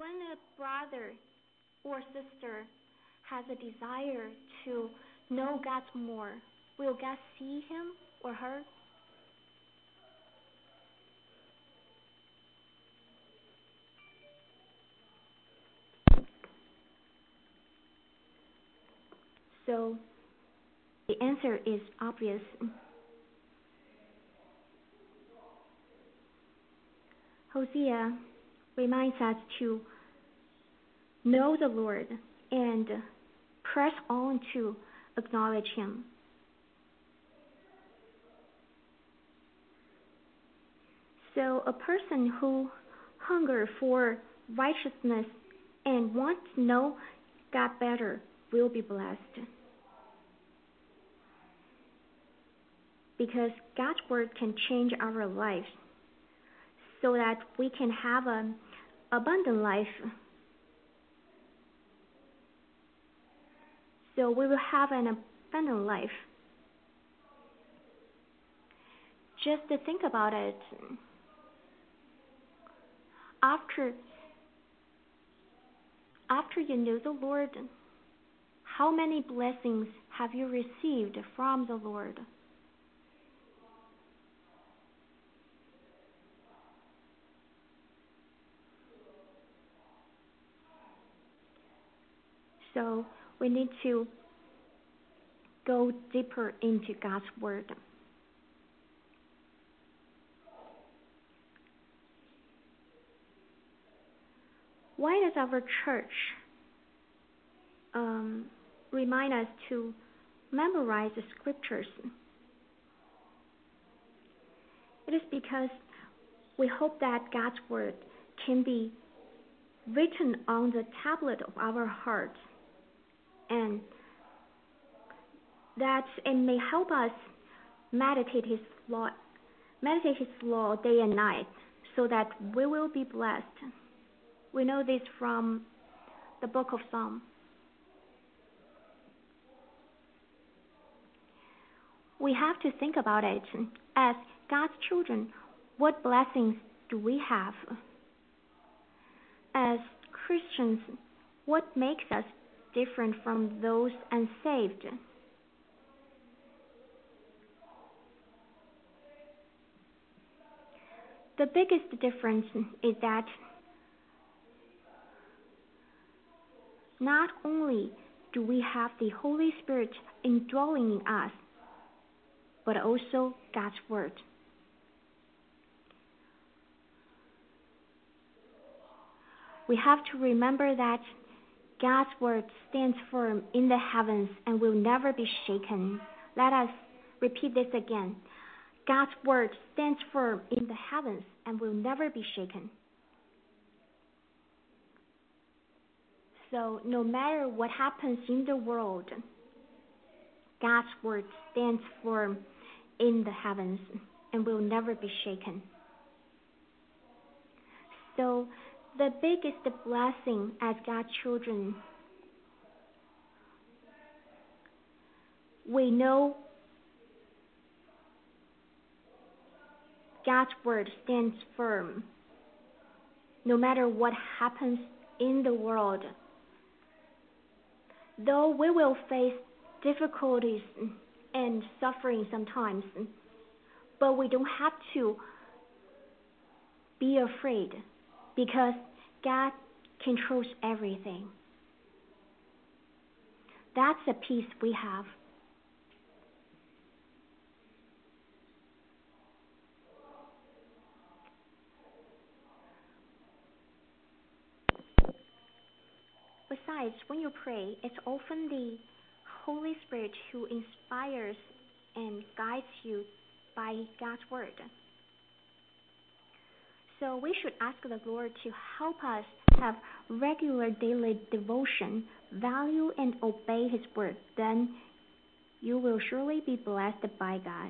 when a brother or sister has a desire to know God more, will God see him or her? So the answer is obvious. Hosea reminds us to know the Lord and press on to acknowledge him. So a person who hungers for righteousness and wants to know God better will be blessed. Because God's word can change our lives so that we can have an abundant life. So we will have an abundant life. Just to think about it, after you know the Lord, how many blessings have you received from the Lord? So we need to go deeper into God's word. Why does our church remind us to memorize the scriptures? It is because we hope that God's word can be written on the tablet of our hearts, and that it may help us meditate His law day and night, so that we will be blessed. We know this from the book of Psalms. We have to think about it. As God's children, what blessings do we have? As Christians, what makes us different from those unsaved? The biggest difference is that not only do we have the Holy Spirit indwelling in us, but also God's word. We have to remember that God's word stands firm in the heavens and will never be shaken. Let us repeat this again. God's word stands firm in the heavens and will never be shaken. So no matter what happens in the world, God's word stands firm in the heavens and will never be shaken. So the biggest blessing as God's children, we know God's word stands firm no matter what happens in the world. Though we will face difficulties and suffering sometimes, but we don't have to be afraid because God controls everything. That's a peace we have. Besides, when you pray, it's often the Holy Spirit who inspires and guides you by God's word. So we should ask the Lord to help us have regular daily devotion, value and obey His word. Then you will surely be blessed by God.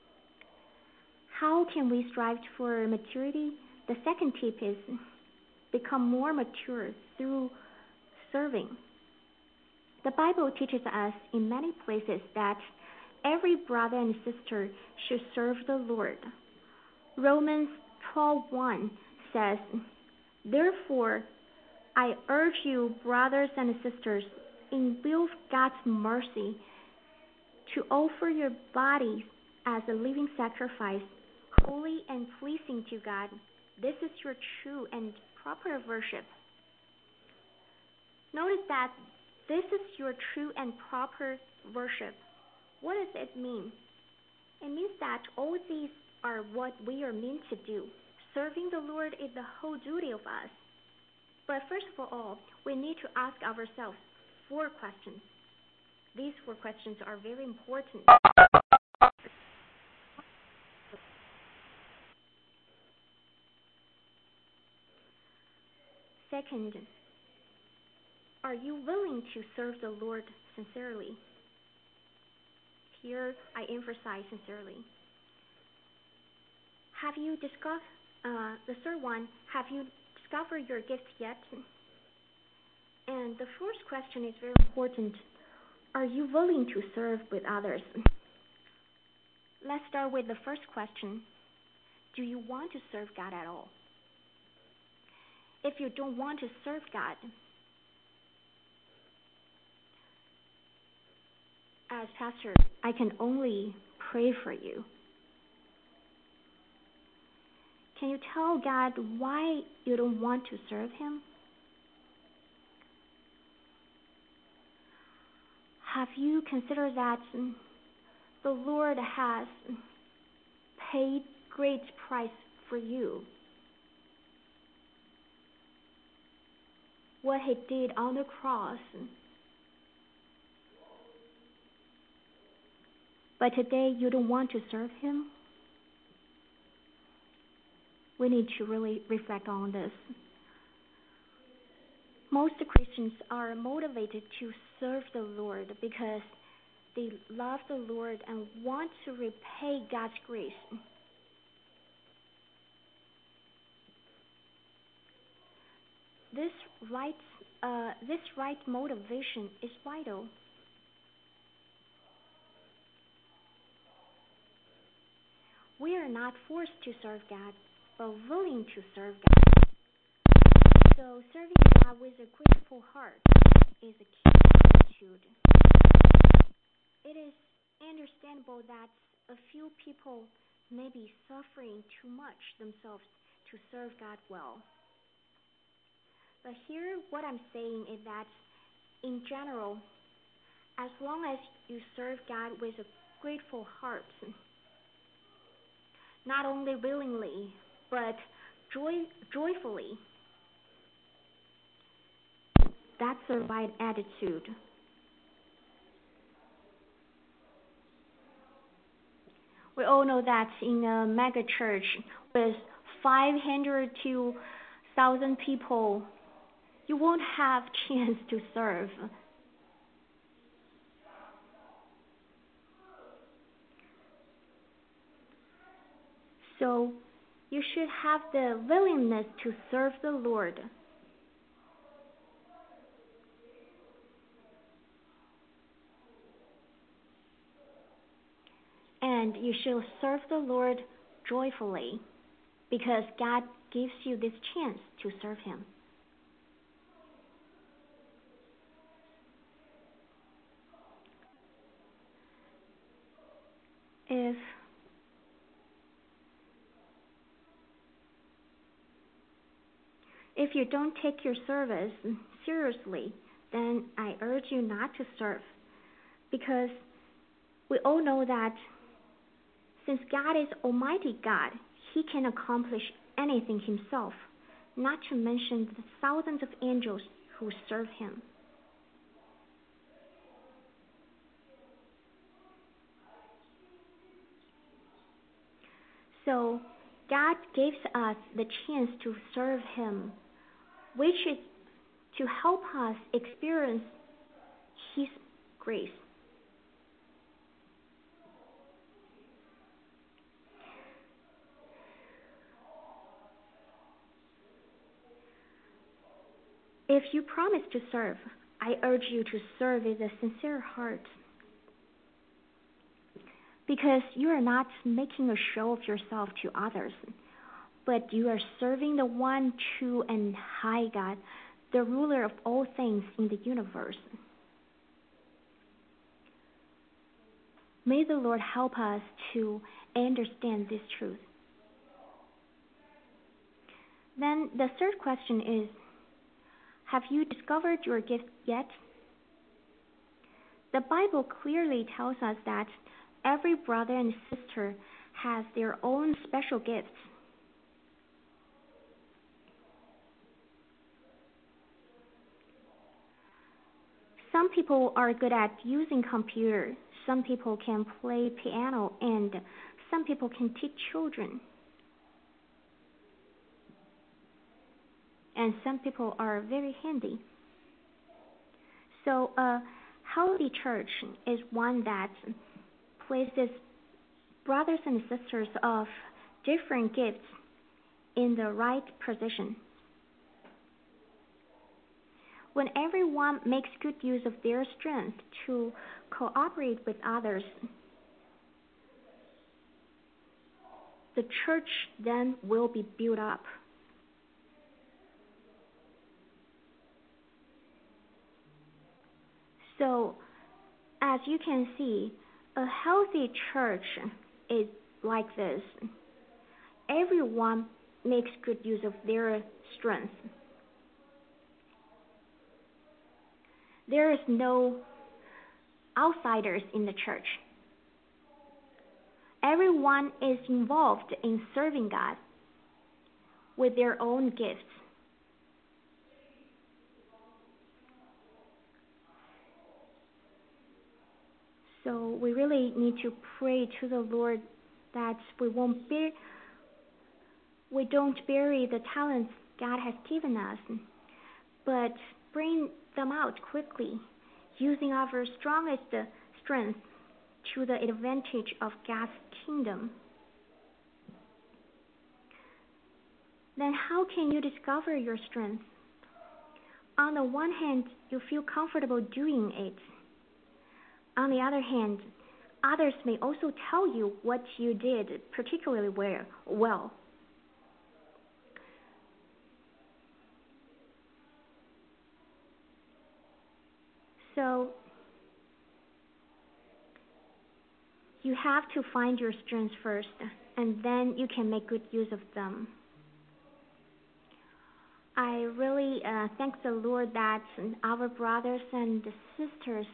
How can we strive for maturity? The second tip is become more mature through serving. The Bible teaches us in many places that every brother and sister should serve the Lord. Romans 12:1 says, "Therefore, I urge you, brothers and sisters, in view of God's mercy, to offer your bodies as a living sacrifice, holy and pleasing to God. This is your true and proper worship. Notice that this is your true and proper worship. What does it mean? It means that all these are what we are meant to do. Serving the Lord is the whole duty of us. But first of all, we need to ask ourselves 4 questions. These 4 questions are very important. Second, are you willing to serve the Lord sincerely? Here, I emphasize sincerely. Have you discovered the third one? Have you discovered your gifts yet? And the first question is very important. Are you willing to serve with others? Let's start with the first question. Do you want to serve God at all? If you don't want to serve God, as pastor, I can only pray for you. Can you tell God why you don't want to serve Him? Have you considered that the Lord has paid great price for you? What He did on the cross. But today you don't want to serve Him? We need to really reflect on this. Most Christians are motivated to serve the Lord because they love the Lord and want to repay God's grace. This right motivation is vital. We are not forced to serve God, but willing to serve God. So serving God with a grateful heart is a key attitude. It is understandable that a few people may be suffering too much themselves to serve God well. But here what I'm saying is that in general, as long as you serve God with a grateful heart, not only willingly, but joyfully, that's the right attitude. We all know that in a mega church with 500 to 1,000 people, you won't have chance to serve. So you should have the willingness to serve the Lord. And you should serve the Lord joyfully because God gives you this chance to serve Him. If you don't take your service seriously, then I urge you not to serve, because we all know that since God is Almighty God, He can accomplish anything Himself, not to mention the thousands of angels who serve Him. So God gives us the chance to serve Him, which is to help us experience His grace. If you promise to serve, I urge you to serve with a sincere heart, because you are not making a show of yourself to others, but you are serving the one true and high God, the ruler of all things in the universe. May the Lord help us to understand this truth. Then the third question is, have you discovered your gift yet? The Bible clearly tells us that every brother and sister has their own special gifts. Some people are good at using computer, some people can play piano, and some people can teach children. And some people are very handy. So a healthy church is one that places brothers and sisters of different gifts in the right position. When everyone makes good use of their strength to cooperate with others, the church then will be built up. So, as you can see, a healthy church is like this. Everyone makes good use of their strength. There is no outsiders in the church. Everyone is involved in serving God with their own gifts. So we really need to pray to the Lord that we don't bury the talents God has given us, but bring them out quickly, using our strongest strength to the advantage of God's kingdom. Then how can you discover your strength? On the one hand, you feel comfortable doing it. On the other hand, others may also tell you what you did particularly well. So, you have to find your strengths first, and then you can make good use of them. I really thank the Lord that our brothers and sisters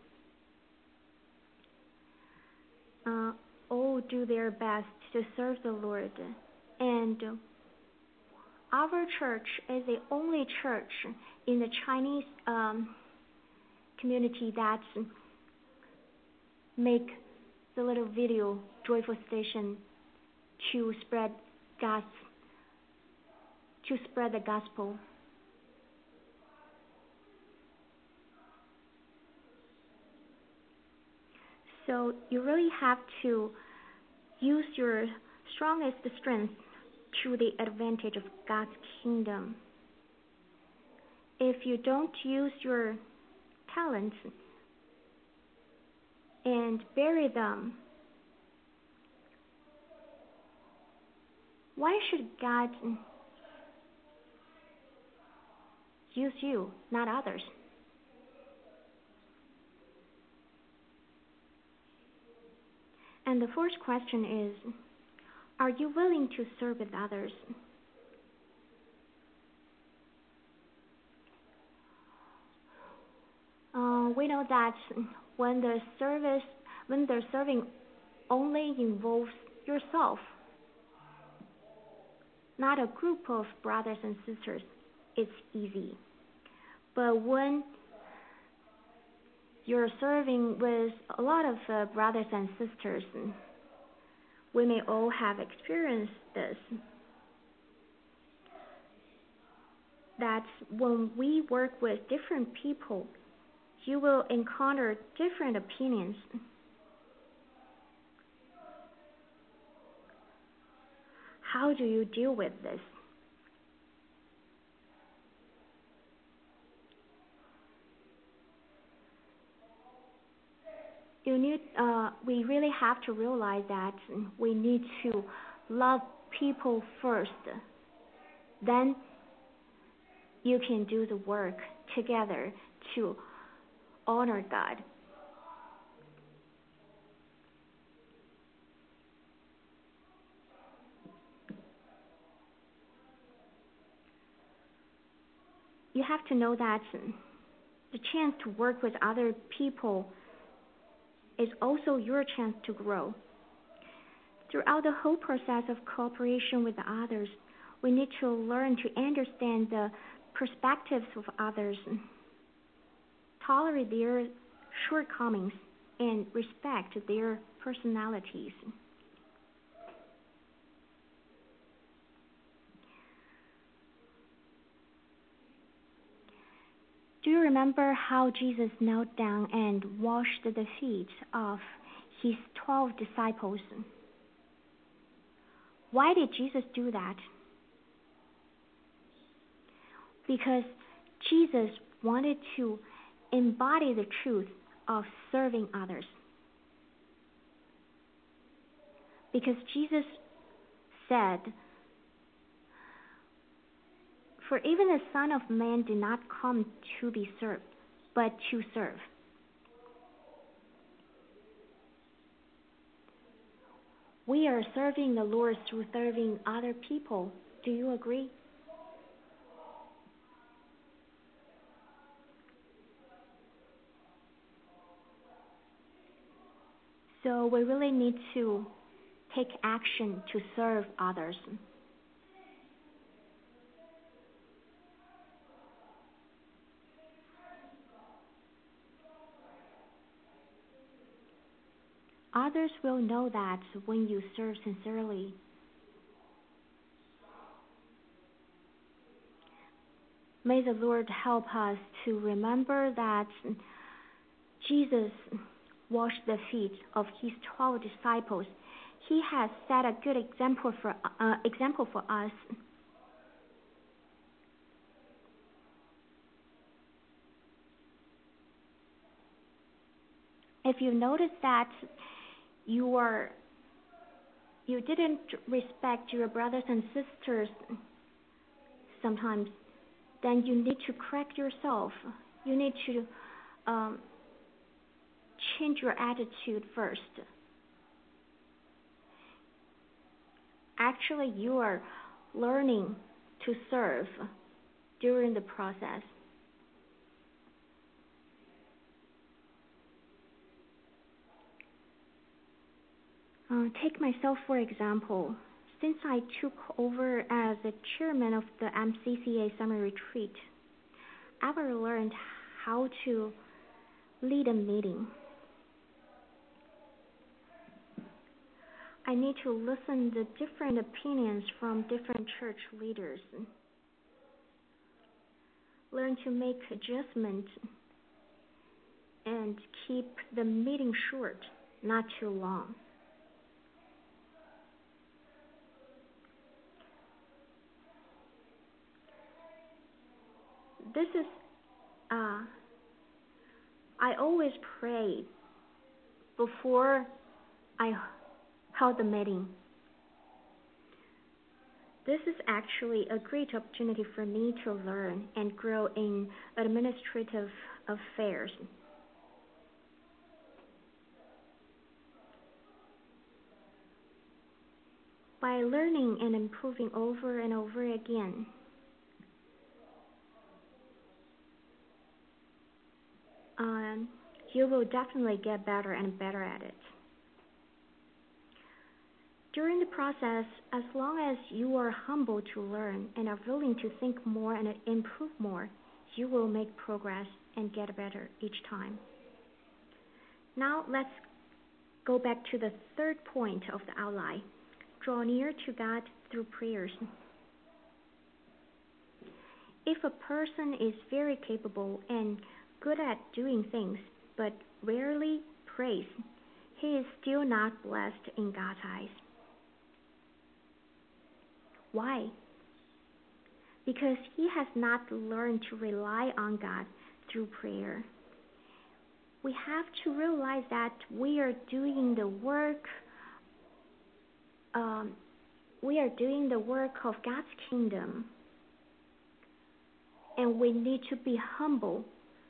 all do their best to serve the Lord. And our church is the only church in the Chinese community that make the little video Joyful Station to spread the gospel. So you really have to use your strongest strength to the advantage of God's kingdom. If you don't use your talents and bury them, why should God use you, not others? And the fourth question is, are you willing to serve with others? We know that when the serving only involves yourself, not a group of brothers and sisters, it's easy. But when you're serving with a lot of brothers and sisters, we may all have experienced this, that when we work with different people, you will encounter different opinions. How do you deal with this? We really have to realize that we need to love people first. Then you can do the work together to honor God. You have to know that the chance to work with other people is also your chance to grow. Throughout the whole process of cooperation with others, we need to learn to understand the perspectives of others, tolerate their shortcomings, and respect their personalities. Do you remember how Jesus knelt down and washed the feet of his 12 disciples? Why did Jesus do that? Because Jesus wanted to embody the truth of serving others. Because Jesus said, "For even the Son of Man did not come to be served, but to serve." We are serving the Lord through serving other people. Do you agree? So we really need to take action to serve others. Others will know that when you serve sincerely. May the Lord help us to remember that Jesus washed the feet of his 12 disciples. He has set a good example for us. If you notice that you didn't respect your brothers and sisters sometimes, then you need to correct yourself. You need to change your attitude first. Actually, you are learning to serve during the process. Take myself for example. Since I took over as the chairman of the MCCA summer retreat, I've learned how to lead a meeting. I need to listen to different opinions from different church leaders, learn to make adjustments, and keep the meeting short, not too long. This is, I always pray before I held the meeting. This is actually a great opportunity for me to learn and grow in administrative affairs. By learning and improving over and over again, you will definitely get better and better at it. During the process, as long as you are humble to learn and are willing to think more and improve more, you will make progress and get better each time. Now let's go back to the third point of the outline. Draw near to God through prayers. If a person is very capable and good at doing things, but rarely prays, he is still not blessed in God's eyes. Why? Because he has not learned to rely on God through prayer. We have to realize that we are doing the work. We are doing the work of God's kingdom. and we need to be humble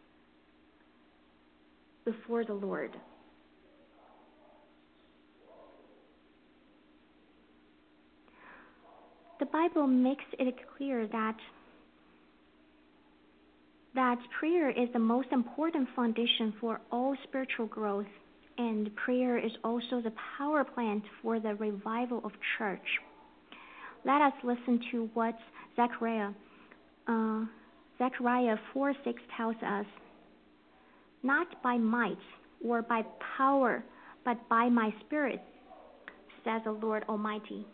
before the Lord. The Bible makes it clear that prayer is the most important foundation for all spiritual growth, and prayer is also the power plant for the revival of church. Let us listen to what Zechariah 4:6 tells us. Not by might or by power, but by my Spirit, says the Lord Almighty.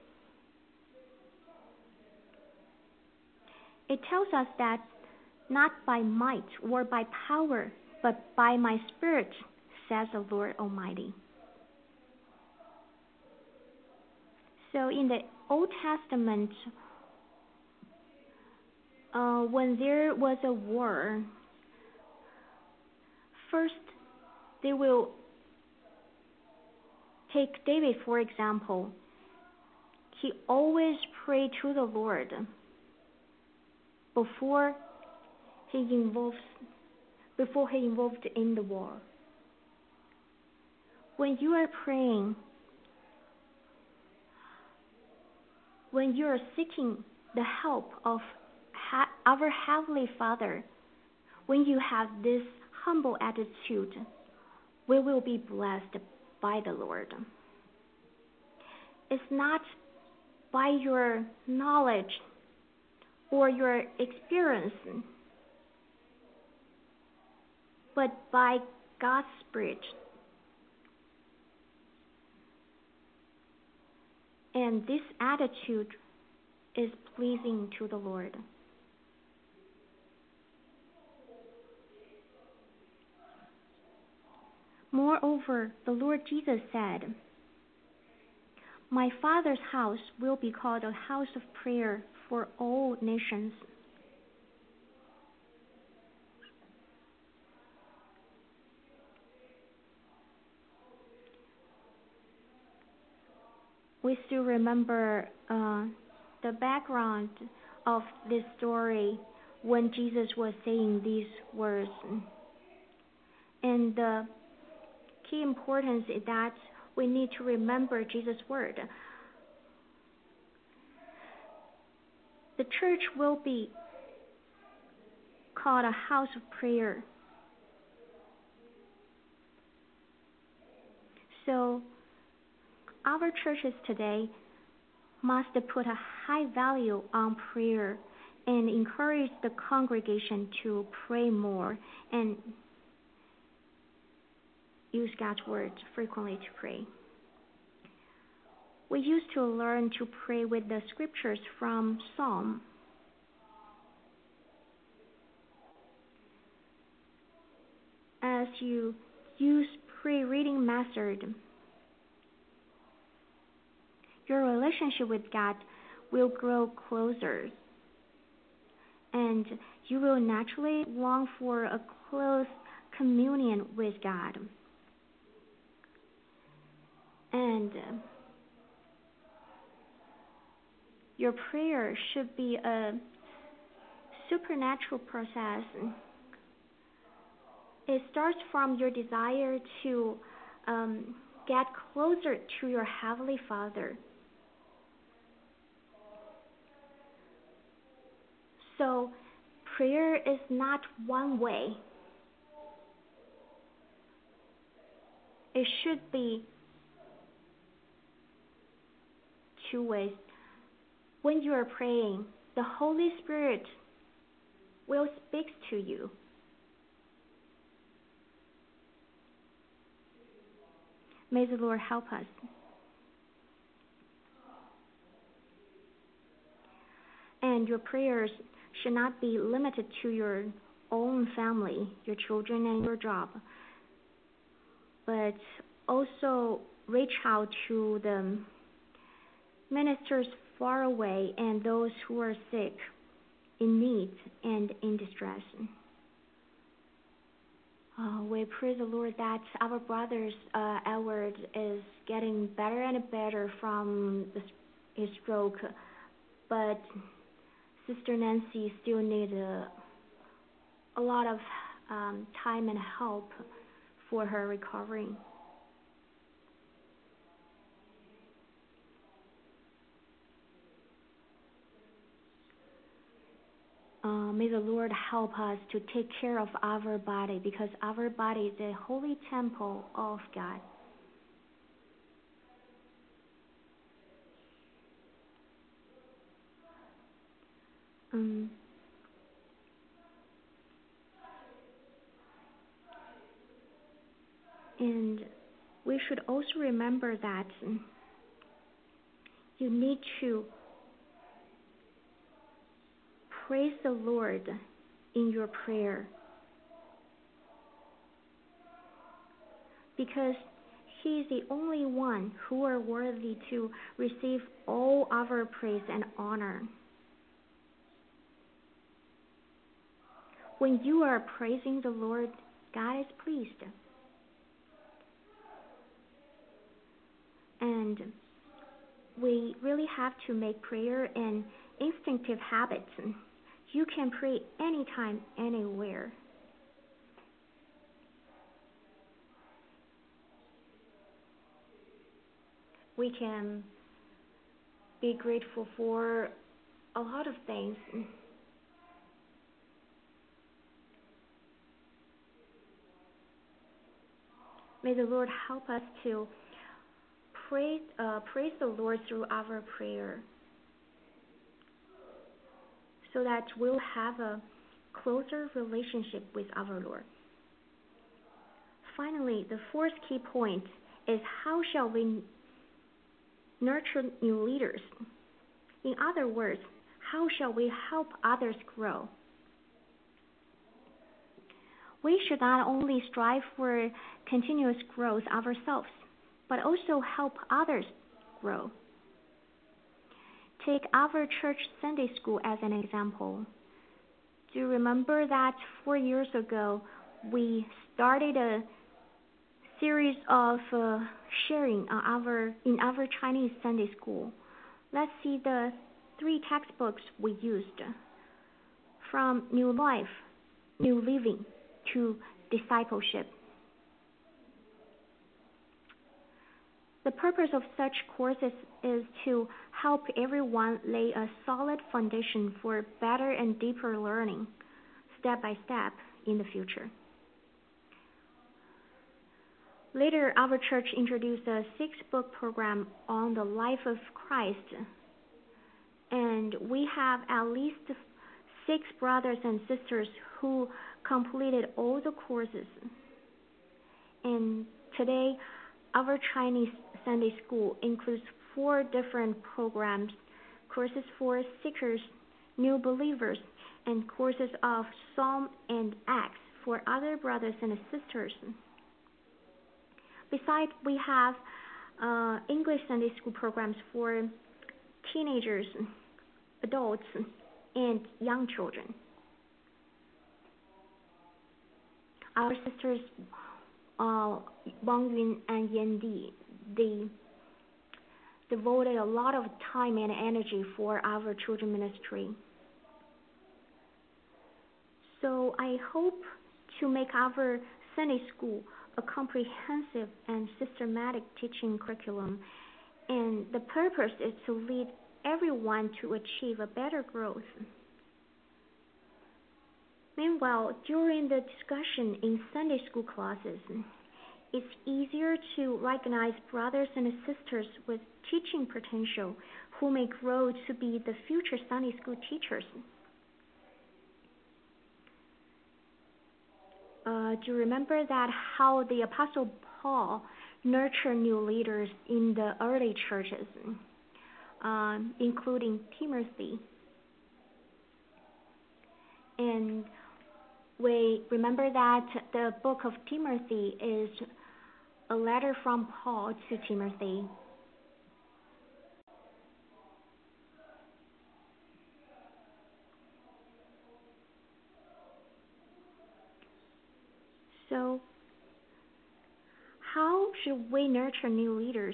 It tells us that not by might or by power, but by my Spirit, says the Lord Almighty. So in the Old Testament, when there was a war, first they will take David, for example. He always prayed to the Lord before he involved in the war. When you are praying, when you are seeking the help of our Heavenly Father, when you have this humble attitude, we will be blessed by the Lord. It's not by your knowledge or your experience, but by God's Spirit. And this attitude is pleasing to the Lord. Moreover, the Lord Jesus said, "My Father's house will be called a house of prayer for all nations." We still remember the background of this story when Jesus was saying these words. And the key importance is that we need to remember Jesus' word. The church will be called a house of prayer. So our churches today must put a high value on prayer and encourage the congregation to pray more and use God's word frequently to pray. We used to learn to pray with the scriptures from Psalm. As you use prayer reading method, your relationship with God will grow closer, and you will naturally long for a close communion with God. And your prayer should be a supernatural process. It starts from your desire to get closer to your Heavenly Father. So prayer is not one way. It should be two ways. When you are praying, the Holy Spirit will speak to you. May the Lord help us. And your prayers should not be limited to your own family, your children, and your job, but also reach out to the ministers far away and those who are sick, in need, and in distress. We praise the Lord that our brother Edward is getting better and better from his stroke, but Sister Nancy still needs a lot of time and help for her recovering. May the Lord help us to take care of our body, because our body is a holy temple of God. And we should also remember that you need to praise the Lord in your prayer, because He is the only one who are worthy to receive all our praise and honor. When you are praising the Lord, God is pleased. And we really have to make prayer an instinctive habit. You can pray anytime, anywhere. We can be grateful for a lot of things. May the Lord help us to praise the Lord through our prayer, so that we'll have a closer relationship with our Lord. Finally, the fourth key point is, how shall we nurture new leaders? In other words, how shall we help others grow? We should not only strive for continuous growth ourselves, but also help others grow. Take our church Sunday school as an example. Do you remember that 4 years ago, we started a series of sharing in our Chinese Sunday school? Let's see the 3 textbooks we used, from New Life, New Living, to Discipleship. The purpose of such courses is to help everyone lay a solid foundation for better and deeper learning, step by step, in the future. Later, our church introduced a 6-book program on the life of Christ, and we have at least 6 brothers and sisters who completed all the courses. And today, our Chinese Sunday school includes 4 different programs: courses for seekers, new believers, and courses of Psalm and Acts for other brothers and sisters. Besides, we have English Sunday school programs for teenagers, adults, and young children. Our sisters Wang Yun and Yan Di, they devoted a lot of time and energy for our children ministry. So I hope to make our Sunday school a comprehensive and systematic teaching curriculum, and the purpose is to lead everyone to achieve a better growth. Meanwhile, during the discussion in Sunday school classes, it's easier to recognize brothers and sisters with teaching potential who may grow to be the future Sunday school teachers. Do you remember that how the Apostle Paul nurtured new leaders in the early churches, including Timothy? And we remember that the book of Timothy is a letter from Paul to Timothy. So, how should we nurture new leaders?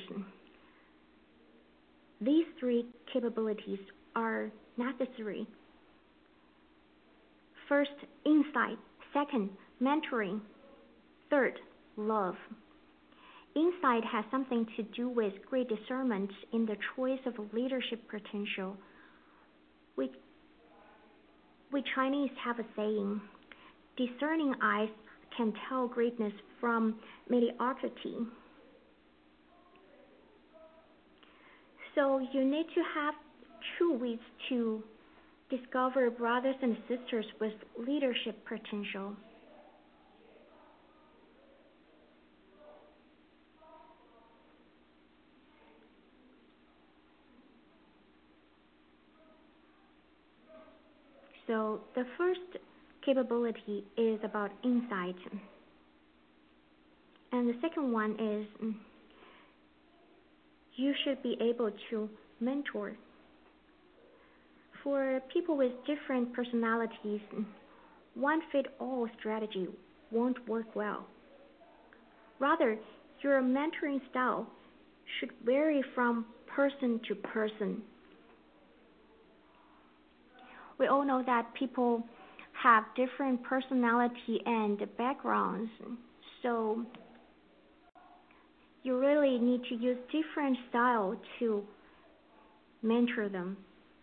These 3 capabilities are necessary. First, insight. Second, mentoring. Third, love. Insight has something to do with great discernment in the choice of leadership potential. We Chinese have a saying, discerning eyes can tell greatness from mediocrity. So you need to have true wits to discover brothers and sisters with leadership potential. So the first capability is about insight. And the second one is you should be able to mentor. For people with different personalities, one-fit-all strategy won't work well. Rather, your mentoring style should vary from person to person. We all know that people have different personality and backgrounds, so you really need to use different style to mentor them.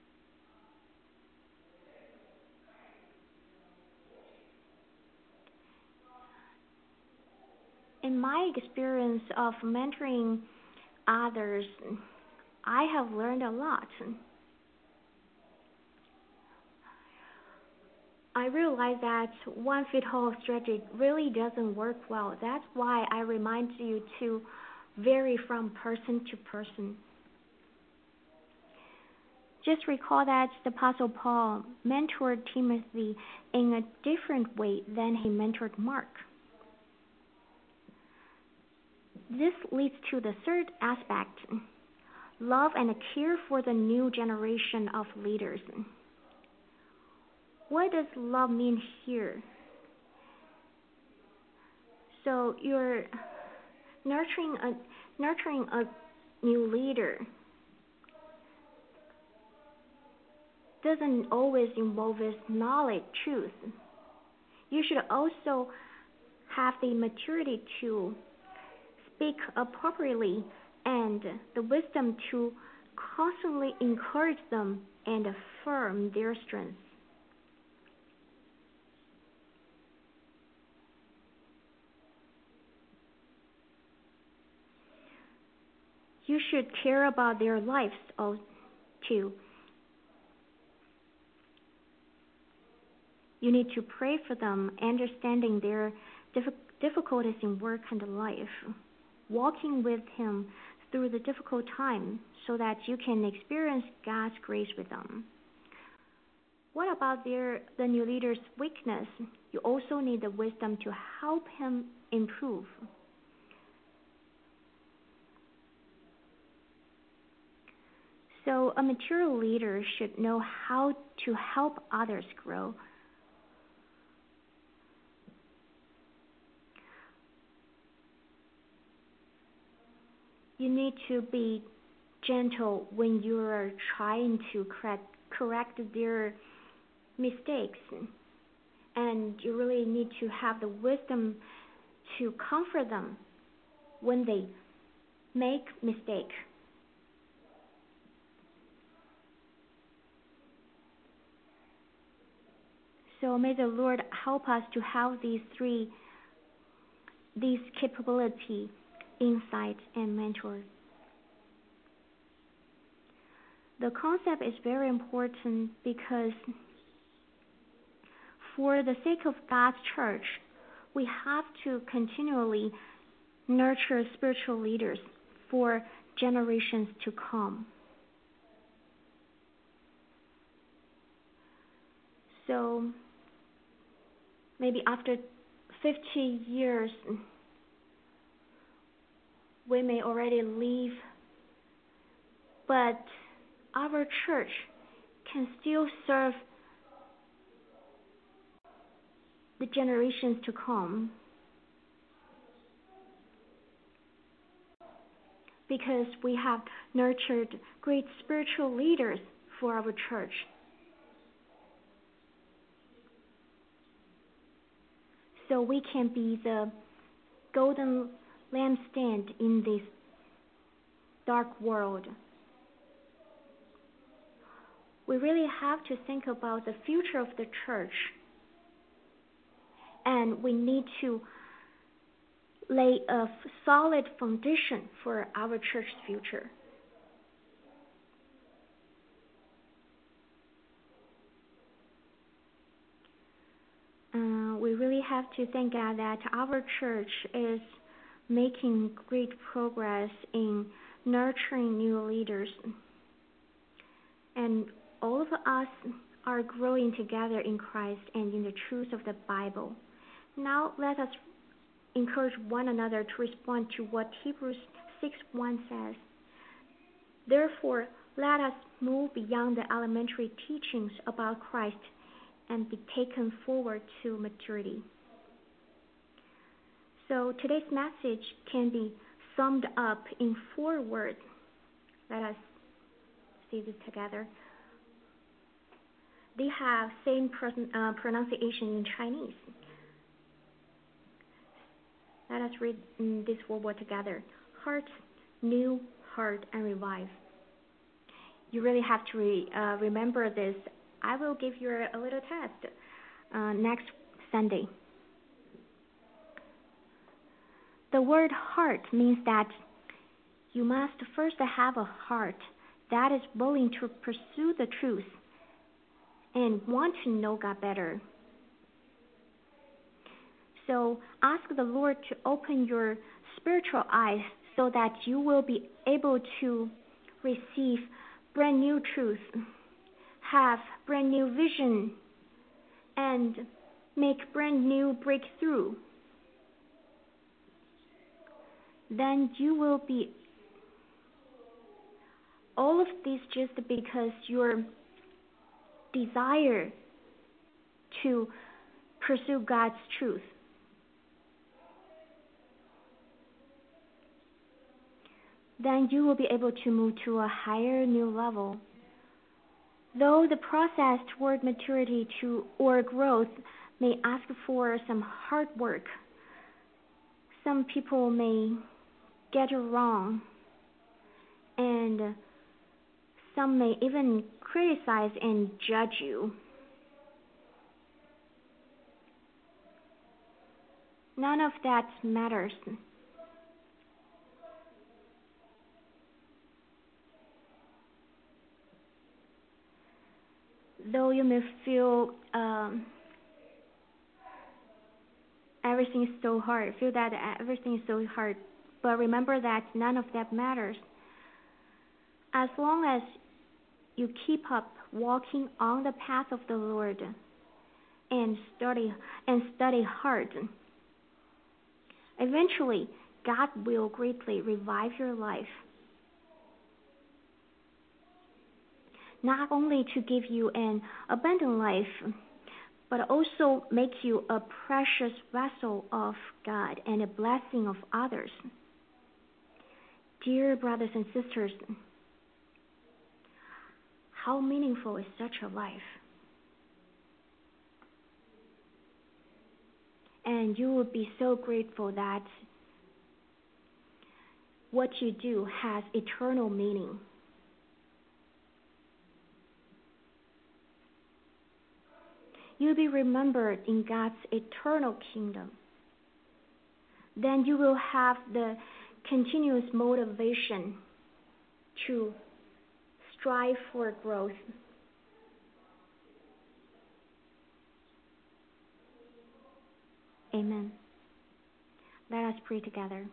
In my experience of mentoring others, I have learned a lot. I realize that one-fit-all strategy really doesn't work well. That's why I remind you to vary from person to person. Just recall that the Apostle Paul mentored Timothy in a different way than he mentored Mark. This leads to the third aspect, love and care for the new generation of leaders. What does love mean here? So you're nurturing a new leader doesn't always involve his knowledge, truth. You should also have the maturity to speak appropriately and the wisdom to constantly encourage them and affirm their strengths. You should care about their lives too. You need to pray for them, understanding their difficulties in work and life, walking with Him through the difficult time so that you can experience God's grace with them. What about the new leader's weakness? You also need the wisdom to help him improve. So a mature leader should know how to help others grow. You need to be gentle when you are trying to correct their mistakes, and you really need to have the wisdom to comfort them when they make mistakes. So may the Lord help us to have these capability, insight, and mentor. The concept is very important because for the sake of God's church, we have to continually nurture spiritual leaders for generations to come. So maybe after 50 years, we may already leave, but our church can still serve the generations to come because we have nurtured great spiritual leaders for our church. so we can be the golden lampstand in this dark world. We really have to think about the future of the church, and we need to lay a solid foundation for our church's future. We really have to thank God that our church is making great progress in nurturing new leaders, and all of us are growing together in Christ and in the truth of the Bible. Now let us encourage one another to respond to what Hebrews 6:1 says. Therefore, let us move beyond the elementary teachings about Christ and be taken forward to maturity. So today's message can be summed up in 4 words. Let us see this together. They have same pronunciation in Chinese. Let us read this 4 words together. Heart, new, heart, and revive. You really have to remember this. I will give you a little test next Sunday. The word heart means that you must first have a heart that is willing to pursue the truth and want to know God better. So ask the Lord to open your spiritual eyes so that you will be able to receive brand new truth, have brand new vision, and make brand new breakthrough. Then you will be all of this just because your desire to pursue God's truth. Then you will be able to move to a higher new level. Though the process toward maturity or growth may ask for some hard work, some people may get it wrong, and some may even criticize and judge you. None of that matters. Though you may feel everything is so hard, but remember that none of that matters. As long as you keep up walking on the path of the Lord and study hard, eventually God will greatly revive your life. Not only to give you an abundant life, but also make you a precious vessel of God and a blessing of others. Dear brothers and sisters, how meaningful is such a life? And you will be so grateful that what you do has eternal meaning. You'll be remembered in God's eternal kingdom. Then you will have the continuous motivation to strive for growth. Amen. Let us pray together.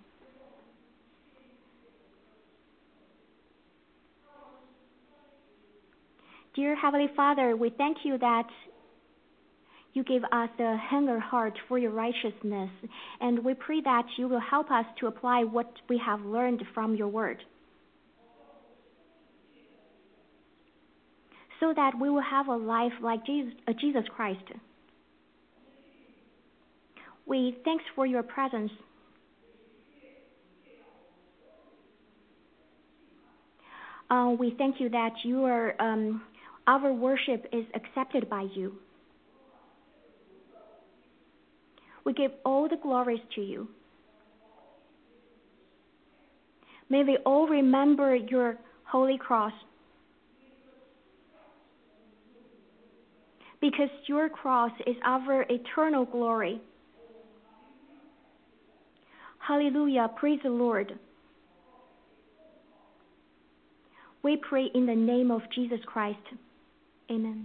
Dear Heavenly Father, we thank you that you gave us a hunger heart for your righteousness, and we pray that you will help us to apply what we have learned from your word, so that we will have a life like Jesus Christ. We thanks for your presence. We thank you that our worship is accepted by you. we give all the glories to you. May we all remember your holy cross, because your cross is our eternal glory. Hallelujah, praise the Lord. We pray in the name of Jesus Christ. Amen.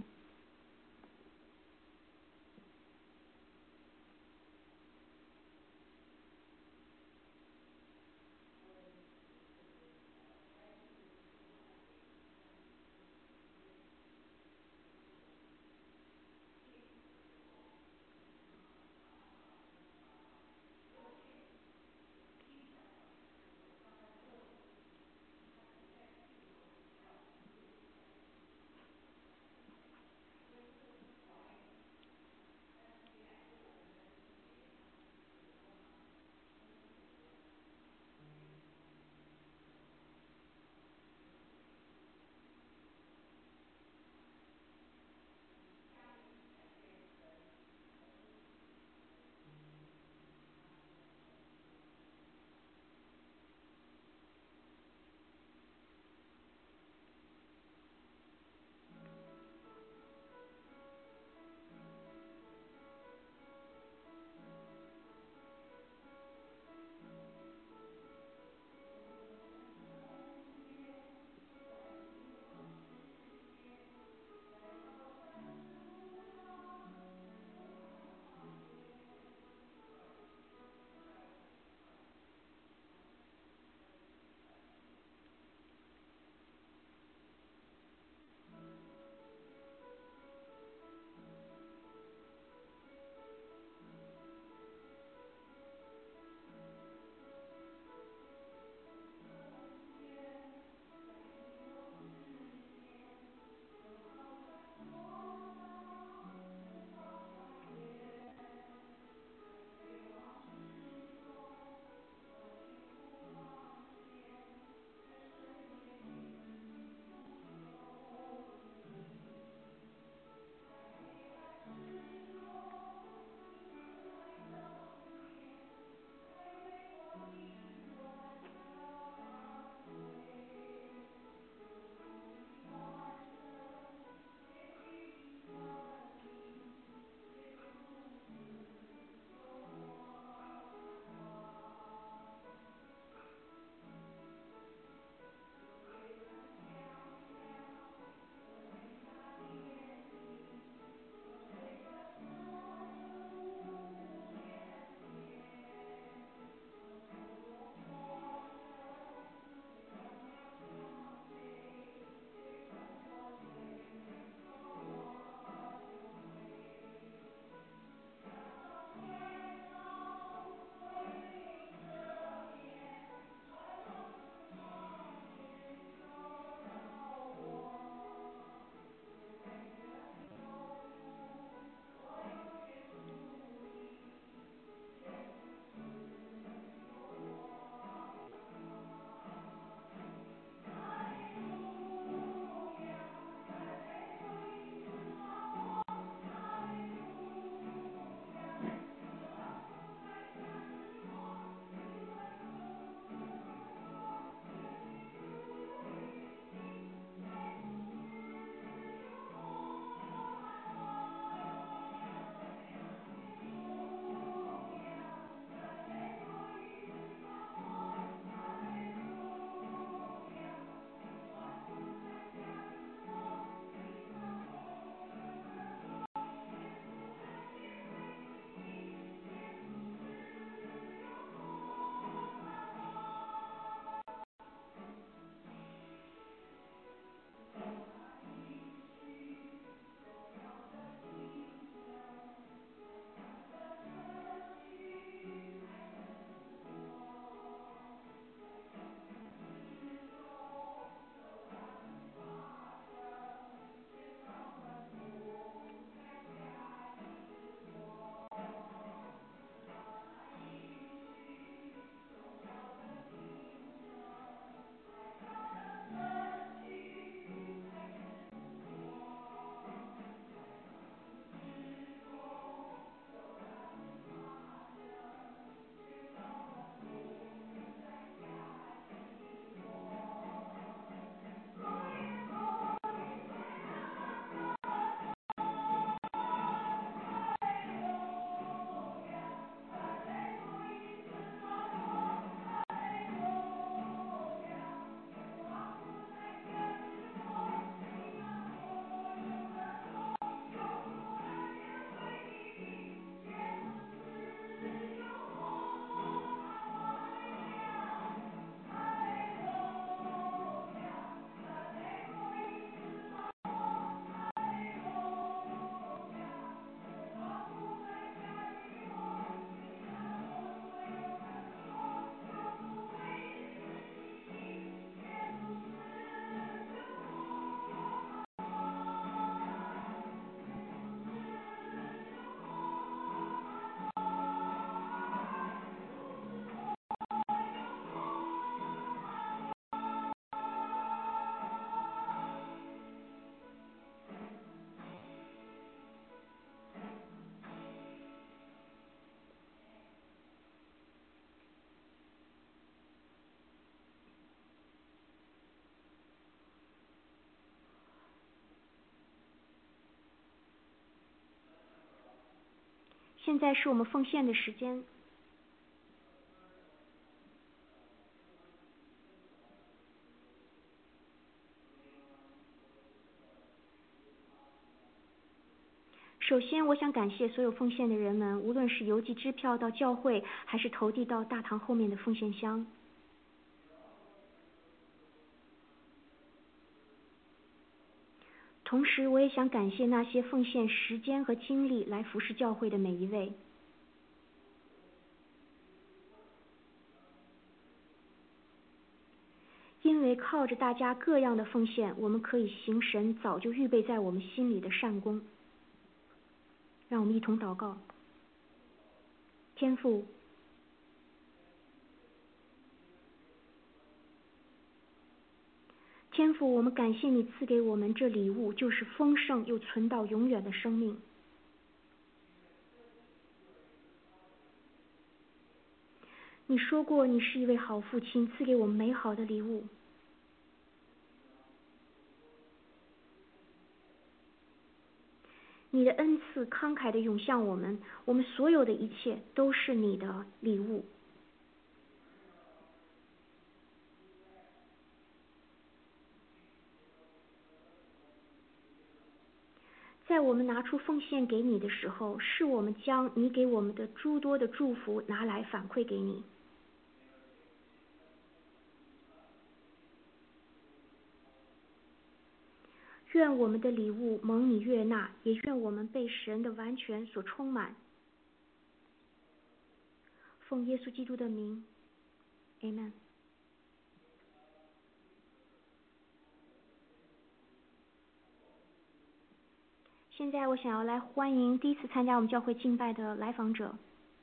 现在是我们奉献的时间。首先，我想感谢所有奉献的人们，无论是邮寄支票到教会，还是投递到大堂后面的奉献箱。同时，我也想感谢那些奉献时间和精力来服侍教会的每一位。因为靠着大家各样的奉献，我们可以行神早就预备在我们心里的善功。让我们一同祷告。天父，天父，我们感谢你赐给我们这礼物，就是丰盛又存到永远的生命。你说过你是一位好父亲，赐给我们美好的礼物。你的恩赐慷慨地涌向我们，我们所有的一切都是你的礼物。在我们拿出奉献给你的时候，是我们将你给我们的诸多的祝福拿来反馈给你。愿我们的礼物蒙你悦纳，也愿我们被神的完全所充满。奉耶稣基督的名 ，Amen。现在我想要来欢迎第一次参加我们教会敬拜的来访者。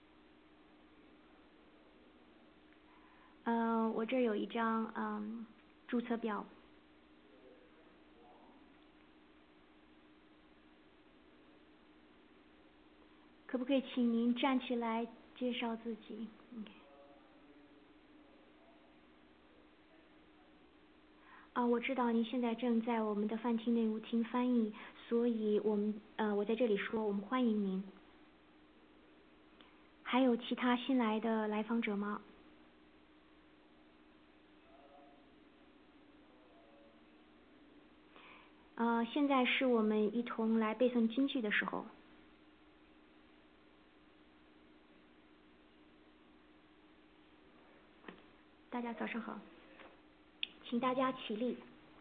我这有一张注册表。可不可以请您站起来介绍自己？ 我知道您现在正在我们的饭厅内务厅翻译，所以我在这里说，我们欢迎您。还有其他新来的来访者吗？现在是我们一同来背诵京剧的时候。大家早上好，请大家起立。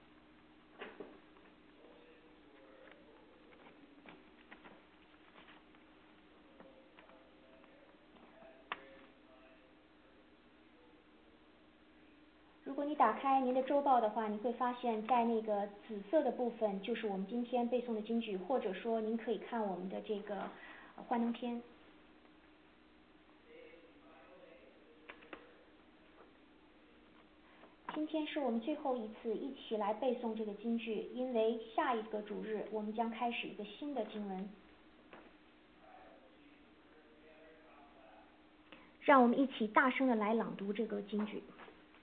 如果你打开您的周报的话，你会发现在那个紫色的部分就是我们今天背诵的京剧，或者说您可以看我们的这个幻灯片。今天是我们最后一次一起来背诵这个京剧，因为下一个主日我们将开始一个新的经文。让我们一起大声的来朗读这个京剧。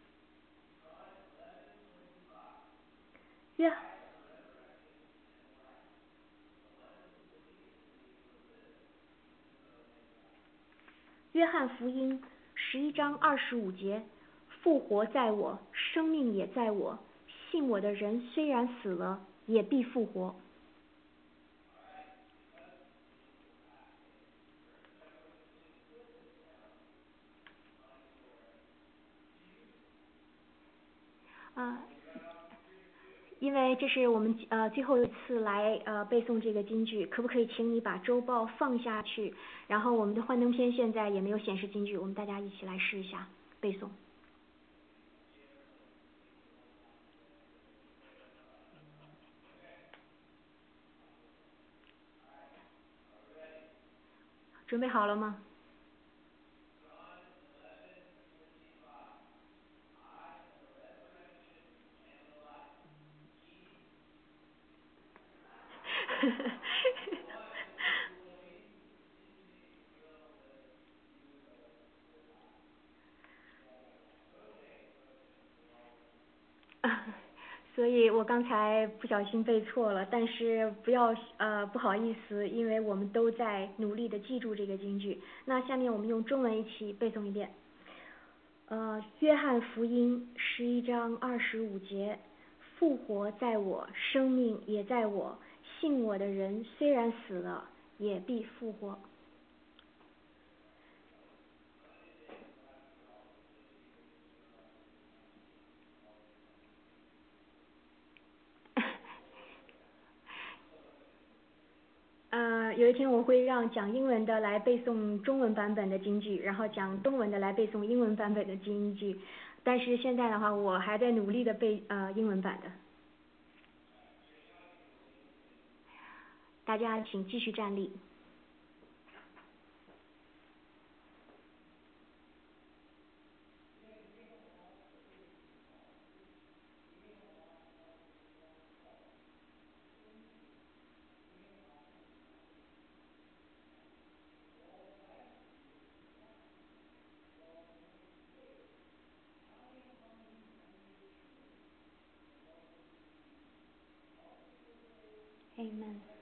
约翰福音11章25节，复活在我，生命也在我，信我的人虽然死了，也必复活。因为这是我们最后一次来背诵这个京剧，可不可以请你把周报放下去？然后我们的幻灯片现在也没有显示京剧，我们大家一起来试一下背诵。准备好了吗？ 所以我刚才不小心背错了，但是不好意思，因为我们都在努力的记住这个金句。那下面我们用中文一起背诵一遍。约翰福音11章25节，复活在我，生命也在我，信我的人虽然死了，也必复活。有一天我会让讲英文的来背诵中文版本的金句，然后讲中文的来背诵英文版本的金句。但是现在的话，我还在努力的背英文版的。大家请继续站立。Amen.